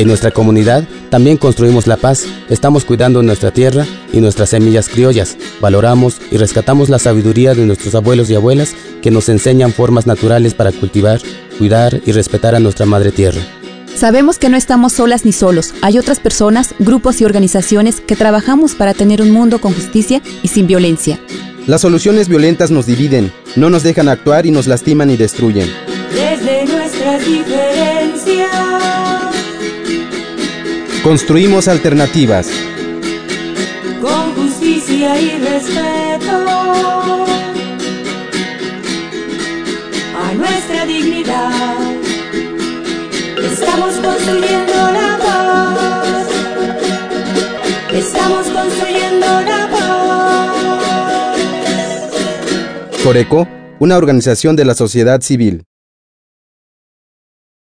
En nuestra comunidad también construimos la paz, estamos cuidando nuestra tierra y nuestras semillas criollas, valoramos y rescatamos la sabiduría de nuestros abuelos y abuelas que nos enseñan formas naturales para cultivar, cuidar y respetar a nuestra madre tierra. Sabemos que no estamos solas ni solos, hay otras personas, grupos y organizaciones que trabajamos para tener un mundo con justicia y sin violencia. Las soluciones violentas nos dividen, no nos dejan actuar y nos lastiman y destruyen. Desde nuestras diferencias construimos alternativas. Con justicia y respeto a nuestra dignidad. Estamos construyendo la paz. Estamos construyendo la paz. Coreco, una organización de la sociedad civil.